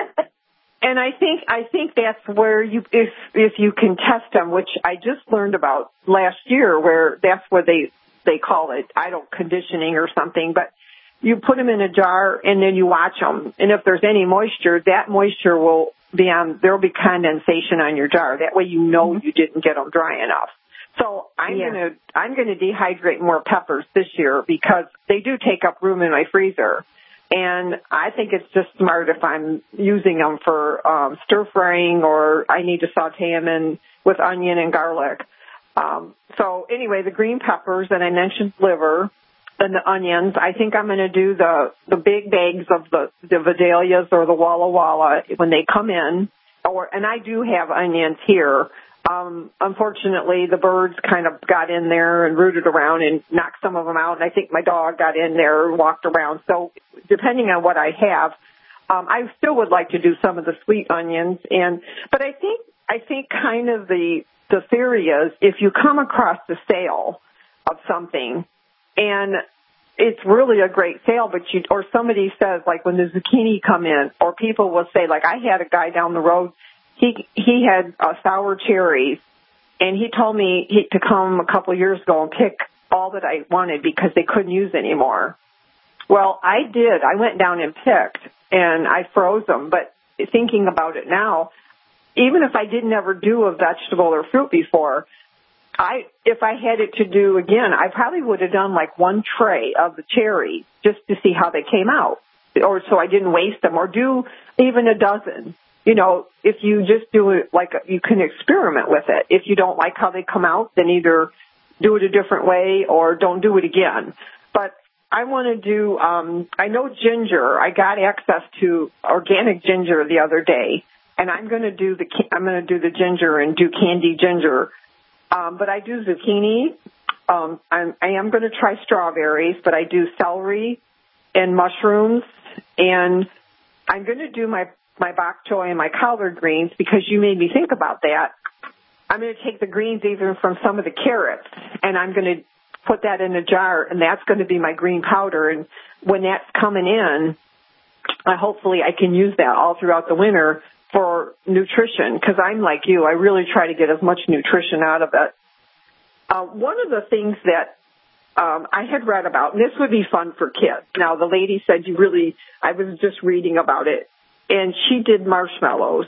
And I think I think that's where you, if if you can test them, which I just learned about last year, where that's where they they call it, I don't conditioning or something, but you put them in a jar and then you watch them, and if there's any moisture, that moisture will be on. There will be condensation on your jar. That way, you know mm-hmm. you didn't get them dry enough. So I'm yeah. gonna I'm gonna dehydrate more peppers this year because they do take up room in my freezer, and I think it's just smart if I'm using them for um, stir frying or I need to saute them in with onion and garlic. Um, so anyway, the green peppers, and I mentioned liver and the onions. I think I'm going to do the the big bags of the the Vidalias or the Walla Walla when they come in, or and I do have onions here. Um, unfortunately, the birds kind of got in there and rooted around and knocked some of them out, and I think my dog got in there and walked around. So depending on what I have, um, I still would like to do some of the sweet onions. And but I think I think kind of the the theory is if you come across the sale of something and it's really a great sale, but you or somebody says like when the zucchini come in, or people will say like I had a guy down the road. He he had uh, sour cherries, and he told me he, to come a couple of years ago and pick all that I wanted because they couldn't use anymore. Well, I did. I went down and picked, and I froze them. But thinking about it now, even if I didn't ever do a vegetable or fruit before, I if I had it to do again, I probably would have done like one tray of the cherries just to see how they came out, or so I didn't waste them, or do even a dozen. You know, if you just do it like you can experiment with it. If you don't like how they come out, then either do it a different way or don't do it again. But I want to do, um, I know ginger. I got access to organic ginger the other day, and I'm going to do the, I'm going to do the ginger and do candied ginger. Um, but I do zucchini. Um, I'm, I am going to try strawberries, but I do celery and mushrooms, and I'm going to do my my bok choy and my collard greens because you made me think about that. I'm going to take the greens even from some of the carrots, and I'm going to put that in a jar, and that's going to be my green powder. And when that's coming in, I hopefully I can use that all throughout the winter for nutrition because I'm like you. I really try to get as much nutrition out of it. Uh, one of the things that um, I had read about, and this would be fun for kids. Now, the lady said you really, I was just reading about it. And she did marshmallows,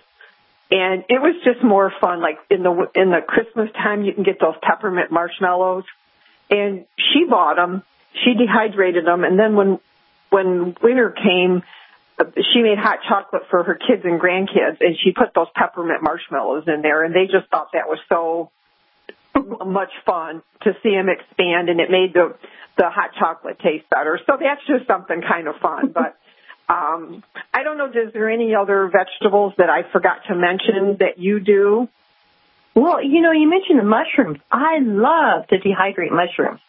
and it was just more fun. Like in the in the Christmas time, you can get those peppermint marshmallows, and she bought them. She dehydrated them, and then when when winter came, she made hot chocolate for her kids and grandkids, and she put those peppermint marshmallows in there, and they just thought that was so much fun to see them expand, and it made the the hot chocolate taste better. So that's just something kind of fun. But um, I don't know, is there any other vegetables that I forgot to mention that you do? Well, you know, you mentioned the mushrooms. I love to dehydrate mushrooms.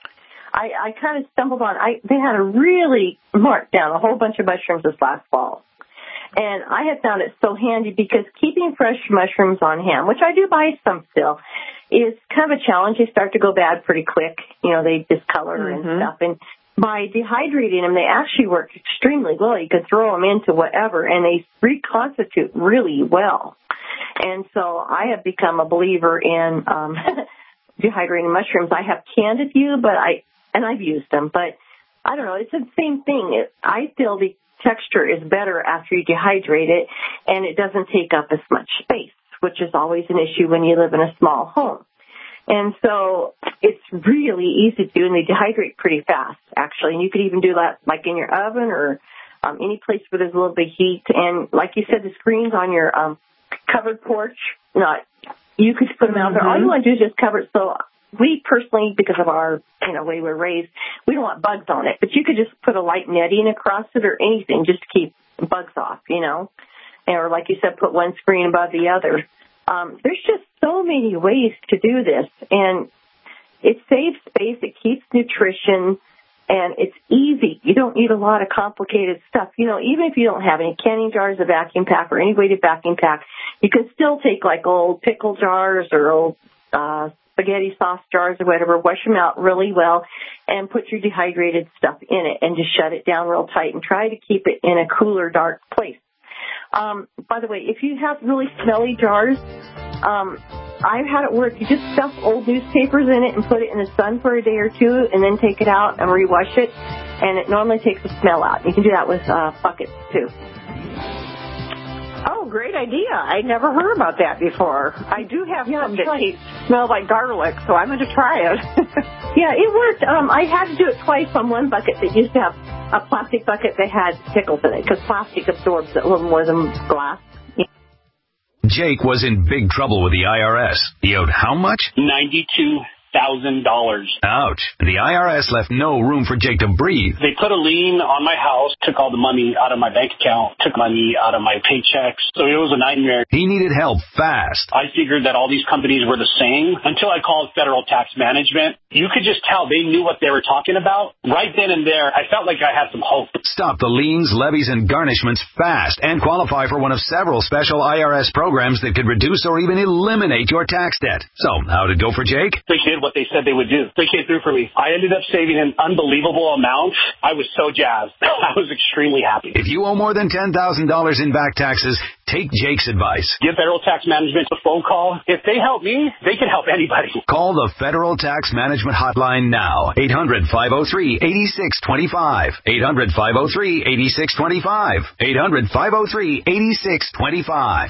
I, I kind of stumbled on, I they had a really marked down a whole bunch of mushrooms this last fall. And I have found it so handy because keeping fresh mushrooms on hand, which I do buy some still, is kind of a challenge. They start to go bad pretty quick. You know, they discolor mm-hmm. and stuff. And by dehydrating them, they actually work extremely well. You can throw them into whatever, and they reconstitute really well. And so I have become a believer in um, dehydrating mushrooms. I have canned a few, but I and I've used them. But I don't know. It's the same thing. It, I feel the texture is better after you dehydrate it, and it doesn't take up as much space, which is always an issue when you live in a small home. And so it's really easy to do, and they dehydrate pretty fast, actually. And you could even do that like in your oven or um, any place where there's a little bit of heat. And like you said, the screens on your um, covered porch, not you could put them out there. Mm-hmm. All you want to do is just cover it. So we personally, because of our, you know, way we're raised, we don't want bugs on it. But you could just put a light netting across it or anything just to keep bugs off, you know. Or like you said, put one screen above the other. Um, there's just so many ways to do this. And it saves space, it keeps nutrition, and it's easy. You don't need a lot of complicated stuff. You know, even if you don't have any canning jars, a vacuum pack, or any way to vacuum pack, you can still take like old pickle jars or old uh spaghetti sauce jars or whatever, wash them out really well, and put your dehydrated stuff in it and just shut it down real tight and try to keep it in a cooler, dark place. Um, by the way, if you have really smelly jars, um, I've had it work. You just stuff old newspapers in it and put it in the sun for a day or two and then take it out and rewash it, and it normally takes the smell out. You can do that with uh, buckets, too. Oh, great idea. I never heard about that before. I do have yeah, some that taste, smell like garlic, so I'm going to try it. Yeah, it worked. Um, I had to do it twice on one bucket that used to have a plastic bucket that had pickles in it, because plastic absorbs it a little more than glass. Jake was in big trouble with the I R S. He owed how much? ninety-two thousand dollars. Ouch. The I R S left no room for Jake to breathe. They put a lien on my house, took all the money out of my bank account, took money out of my paychecks. So it was a nightmare. He needed help fast. I figured that all these companies were the same until I called Federal Tax Management. You could just tell they knew what they were talking about. Right then and there, I felt like I had some hope. Stop the liens, levies, and garnishments fast and qualify for one of several special I R S programs that could reduce or even eliminate your tax debt. So, how'd it go for Jake? They did what they said they would do. They came through for me. I ended up saving an unbelievable amount. I was so jazzed. I was extremely happy. If you owe more than ten thousand dollars in back taxes, take Jake's advice. Give Federal Tax Management a phone call. If they help me, they can help anybody. Call the Federal Tax Management Hotline now. eight hundred, five oh three, eight six two five. eight hundred, five oh three, eight six two five. eight hundred, five oh three, eight six two five.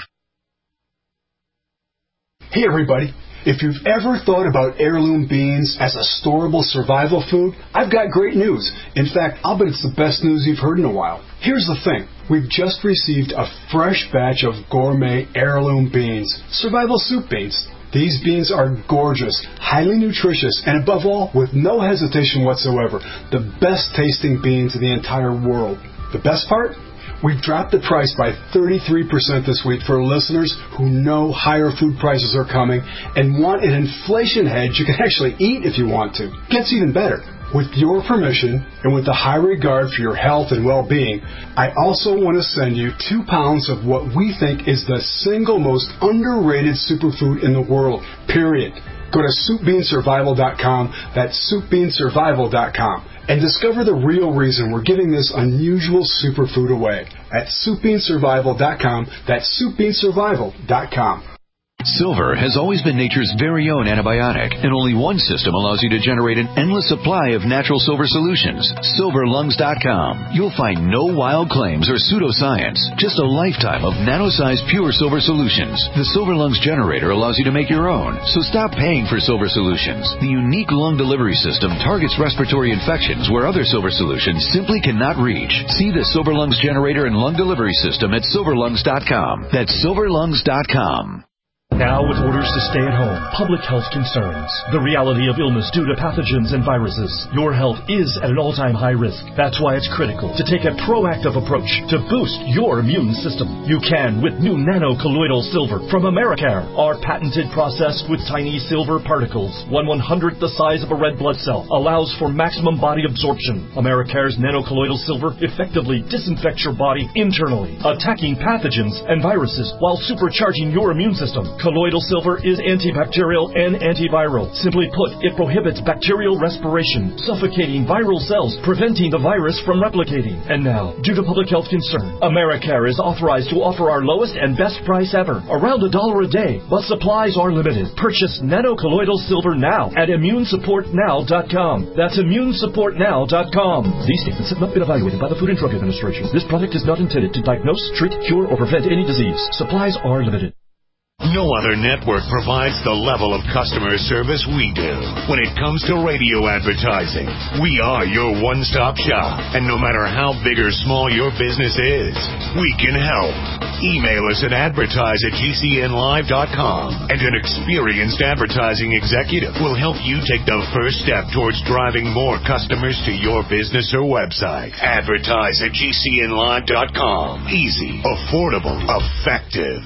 Hey, everybody. If you've ever thought about heirloom beans as a storable survival food, I've got great news. In fact, I'll bet it's the best news you've heard in a while. Here's the thing. We've just received a fresh batch of gourmet heirloom beans, survival soup beans. These beans are gorgeous, highly nutritious, and above all, with no hesitation whatsoever, the best tasting beans in the entire world. The best part? We've dropped the price by thirty-three percent this week for listeners who know higher food prices are coming and want an inflation hedge you can actually eat if you want to. Gets even better. With your permission and with the high regard for your health and well-being, I also want to send you two pounds of what we think is the single most underrated superfood in the world, period. Go to soup bean survival dot com. That's soup bean survival dot com. And discover the real reason we're giving this unusual superfood away at soup bean survival dot com. That's soup bean survival dot com. Silver has always been nature's very own antibiotic, and only one system allows you to generate an endless supply of natural silver solutions. silver lungs dot com. You'll find no wild claims or pseudoscience, just a lifetime of nano-sized pure silver solutions. The Silver Lungs generator allows you to make your own, so stop paying for silver solutions. The unique lung delivery system targets respiratory infections where other silver solutions simply cannot reach. See the Silver Lungs generator and lung delivery system at silver lungs dot com. That's silver lungs dot com. Now with orders to stay at home, public health concerns, the reality of illness due to pathogens and viruses, your health is at an all-time high risk. That's why it's critical to take a proactive approach to boost your immune system. You can with new nano-colloidal silver from Americare. Our patented process with tiny silver particles, one one-hundredth the size of a red blood cell, allows for maximum body absorption. Americare's nano-colloidal silver effectively disinfects your body internally, attacking pathogens and viruses while supercharging your immune system. Colloidal silver is antibacterial and antiviral. Simply put, it prohibits bacterial respiration, suffocating viral cells, preventing the virus from replicating. And now, due to public health concern, Americare is authorized to offer our lowest and best price ever, around a dollar a day, but supplies are limited. Purchase nano-colloidal silver now at immune support now dot com. That's immune support now dot com. These statements have not been evaluated by the Food and Drug Administration. This product is not intended to diagnose, treat, cure, or prevent any disease. Supplies are limited. No other network provides the level of customer service we do. When it comes to radio advertising, we are your one-stop shop. And no matter how big or small your business is, we can help. Email us at advertise at G C N live dot com, and an experienced advertising executive will help you take the first step towards driving more customers to your business or website. Advertise at G C N live dot com. Easy, affordable, effective.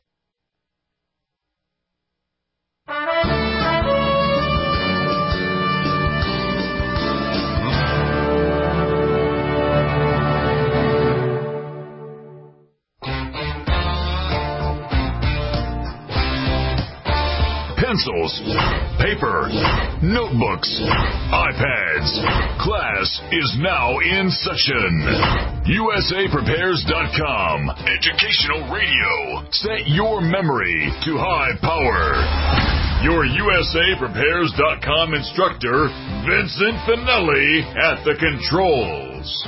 Pencils, paper, notebooks, iPads. Class is now in session. U S A Prepares dot com. Educational radio. Set your memory to high power. Your U S A Prepares dot com instructor, Vincent Finelli, at the controls.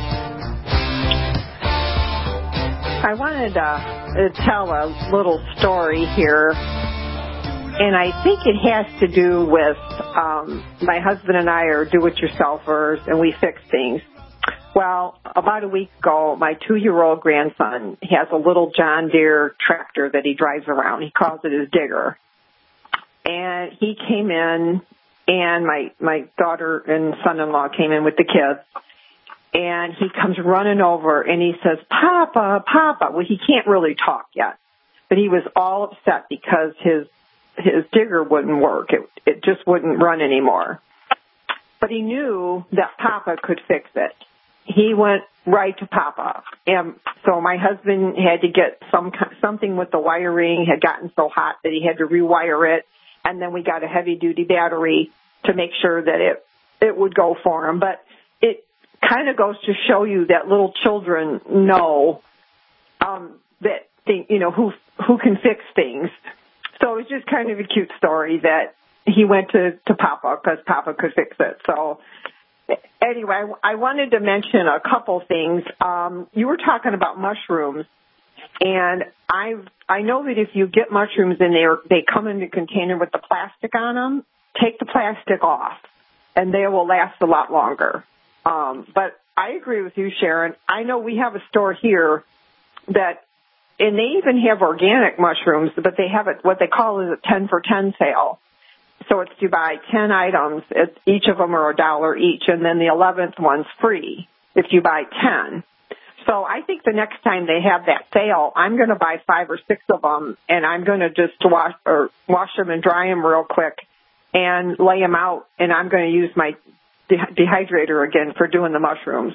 I wanted to tell a little story here. And I think it has to do with um, my husband and I are do-it-yourselfers, and we fix things. Well, about a week ago, my two-year-old grandson has a little John Deere tractor that he drives around. He calls it his digger. And he came in, and my, my daughter and son-in-law came in with the kids. And he comes running over, and he says, Papa, Papa. Well, he can't really talk yet. But he was all upset because his his digger wouldn't work. It, it just wouldn't run anymore. But he knew that Papa could fix it. He went right to Papa. And so my husband had to get some something with the wiring, had gotten so hot that he had to rewire it. And then we got a heavy-duty battery to make sure that it, it would go for him. But it kind of goes to show you that little children know um, that, they, you know, who who can fix things. So it was just kind of a cute story that he went to, to Papa because Papa could fix it. So anyway, I wanted to mention a couple things. Um, you were talking about mushrooms, and I I know that if you get mushrooms and they they come in a container with the plastic on them, take the plastic off, and they will last a lot longer. Um, but I agree with you, Sharon. I know we have a store here that. And they even have organic mushrooms, but they have it, what they call is a ten for ten sale. So it's you buy ten items, it's, each of them are a dollar each, and then the eleventh one's free if you buy ten. So I think the next time they have that sale, I'm going to buy five or six of them, and I'm going to just wash or wash them and dry them real quick and lay them out, and I'm going to use my de- dehydrator again for doing the mushrooms.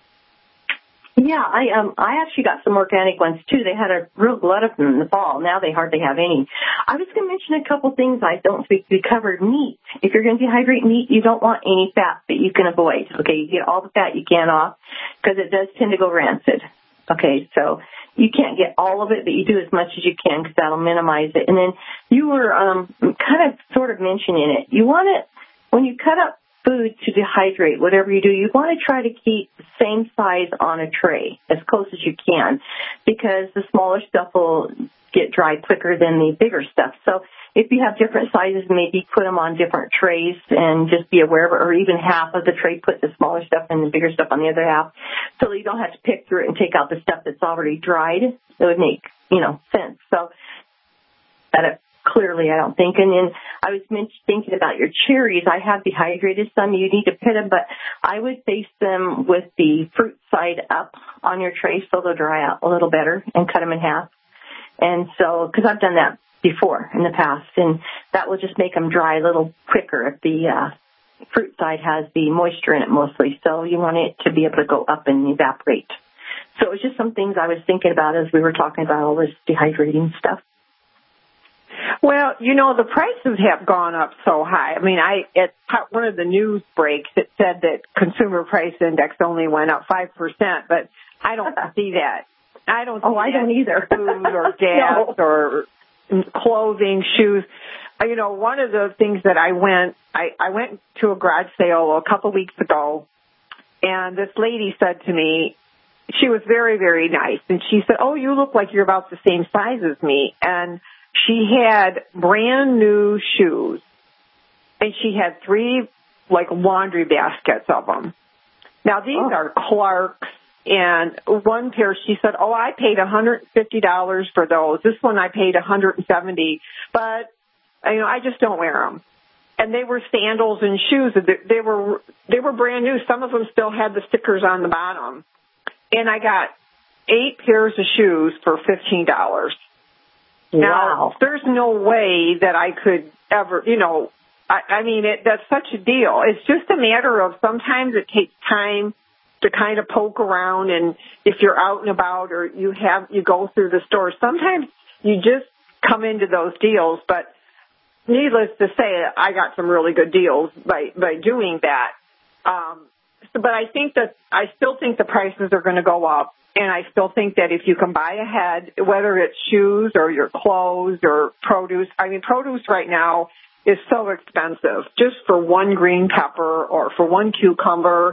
Yeah, I um I actually got some organic ones too. They had a real glut of them in the fall. Now they hardly have any. I was going to mention a couple things I don't think we covered. Meat. If you're going to dehydrate meat, you don't want any fat that you can avoid. Okay, you get all the fat you can off because it does tend to go rancid. Okay, so you can't get all of it, but you do as much as you can because that'll minimize it. And then you were um kind of sort of mentioning it. You want it when you cut up food to dehydrate, whatever you do, you want to try to keep the same size on a tray as close as you can because the smaller stuff will get dried quicker than the bigger stuff. So if you have different sizes, maybe put them on different trays and just be aware of it, or even half of the tray, put the smaller stuff and the bigger stuff on the other half so you don't have to pick through it and take out the stuff that's already dried. It would make, you know, sense. So that it, clearly, I don't think. And then I was thinking about your cherries. I have dehydrated some. You need to pit them, but I would face them with the fruit side up on your tray so they'll dry out a little better and cut them in half. And so, because I've done that before in the past, and that will just make them dry a little quicker if the uh, fruit side has the moisture in it mostly. So you want it to be able to go up and evaporate. So it was just some things I was thinking about as we were talking about all this dehydrating stuff. Well, you know, the prices have gone up so high. I mean, I at one of the news breaks, it said that consumer price index only went up five percent, but I don't see that. I don't see oh, I don't either. Food or gas no. or clothing, shoes. You know, one of the things that I went, I, I went to a garage sale a couple weeks ago, and this lady said to me, she was very, very nice, and she said, oh, you look like you're about the same size as me. And she had brand new shoes, and she had three, like, laundry baskets of them. Now, these oh. are Clark's, and one pair, she said, oh, I paid one hundred fifty dollars for those. This one I paid one hundred seventy dollars, but, you know, I just don't wear them. And they were sandals and shoes. They were, they were brand new. Some of them still had the stickers on the bottom. And I got eight pairs of shoes for fifteen dollars. Now, wow. There's no way that I could ever, you know, I, I mean, it, that's such a deal. It's just a matter of sometimes it takes time to kind of poke around, and if you're out and about or you have, you go through the store, sometimes you just come into those deals. But needless to say, I got some really good deals by, by doing that. Um, so, but I think that, I still think the prices are going to go up. And I still think that if you can buy ahead, whether it's shoes or your clothes or produce, I mean, produce right now is so expensive just for one green pepper or for one cucumber.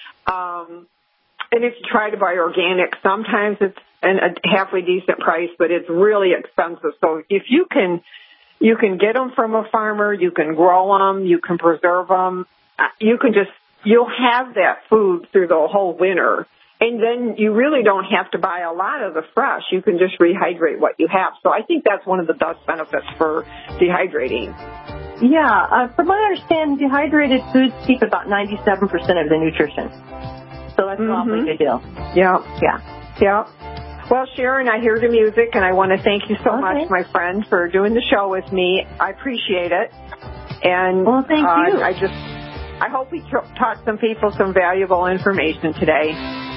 Um, and if you try to buy organic, sometimes it's an, a halfway decent price, but it's really expensive. So if you can, you can get them from a farmer, you can grow them, you can preserve them, you can just, you'll have that food through the whole winter. And then you really don't have to buy a lot of the fresh. You can just rehydrate what you have. So I think that's one of the best benefits for dehydrating. Yeah, uh, from my understanding, dehydrated foods keep about ninety-seven percent of the nutrition. So that's mm-hmm. an awfully good deal. Yeah. Yeah. Yeah. Well, Sharon, I hear the music, and I want to thank you so okay. much, my friend, for doing the show with me. I appreciate it. And well, thank uh, you. I just, I hope we taught some people some valuable information today.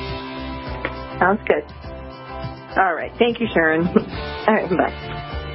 Sounds good. All right. Thank you, Sharon. All right. Bye.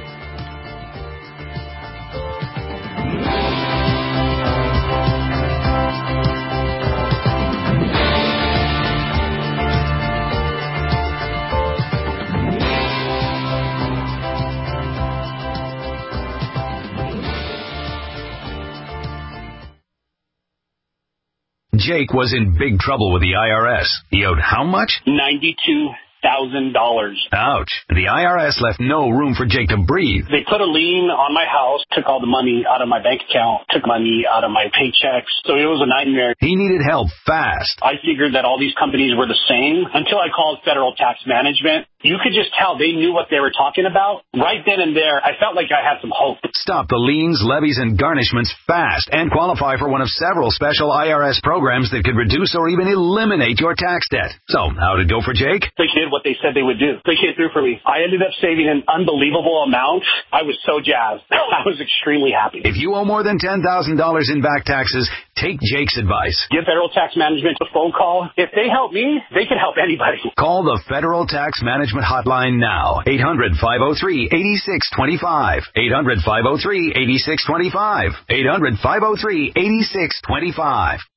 Jake was in big trouble with the I R S. He owed how much? ninety-two thousand dollars. Ouch. The I R S left no room for Jake to breathe. They put a lien on my house, took all the money out of my bank account, took money out of my paychecks. So it was a nightmare. He needed help fast. I figured that all these companies were the same until I called Federal Tax Management. You could just tell they knew what they were talking about. Right then and there, I felt like I had some hope. Stop the liens, levies, and garnishments fast and qualify for one of several special I R S programs that could reduce or even eliminate your tax debt. So, how'd it go for Jake? They did what they said they would do. They came through for me. I ended up saving an unbelievable amount. I was so jazzed. I was extremely happy. If you owe more than ten thousand dollars in back taxes, take Jake's advice. Give Federal Tax Management a phone call. If they help me, they can help anybody. Call the Federal Tax Management Hotline now. eight hundred, five oh three, eight six two five. eight hundred, five oh three, eight six two five. eight hundred, five oh three, eight six two five.